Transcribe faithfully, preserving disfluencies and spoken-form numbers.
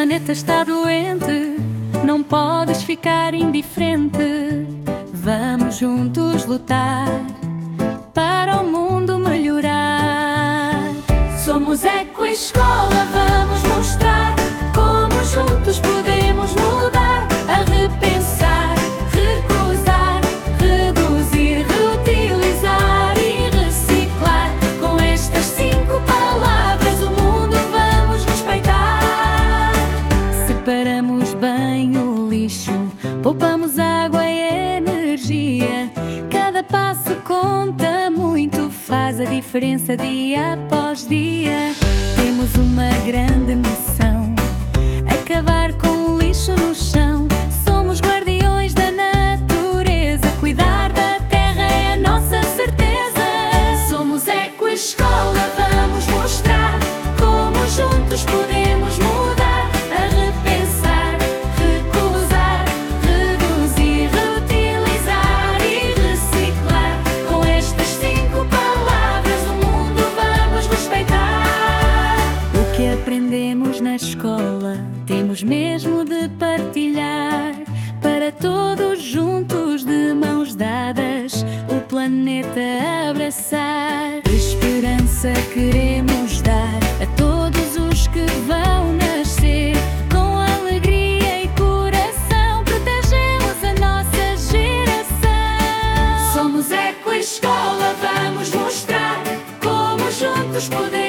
planeta está doente, não podes ficar indiferente. Vamos juntos lutar para o mundo melhorar. Somos Ecoescola, vamos mostrar como juntos podemos mudar. A repensar, recusar, reduzir, reutilizar e reciclar. Com estas cinco palavras o mundo vamos respeitar. Separamos bem o lixo, poupamos água e energia. Cada passo conta muito, faz a diferença dia após dia. Temos uma grande missão: acabar com o lixo no chão. Somos guardiões da natureza, cuidar da terra é a nossa certeza. Somos Ecoescola, vamos mostrar como juntos podemos mudar. A repensar, recusar, reduzir, reutilizar e reciclar. Com estas cinco palavras o mundo vamos respeitar. O que aprendemos na escola temos mesmo de partilhar, para todos juntos de mãos dadas o planeta abraçar. Esperança queremos dar a todos os que vão nascer. Com alegria e coração protegemos a nossa geração. Somos Ecoescola, vamos mostrar como juntos podemos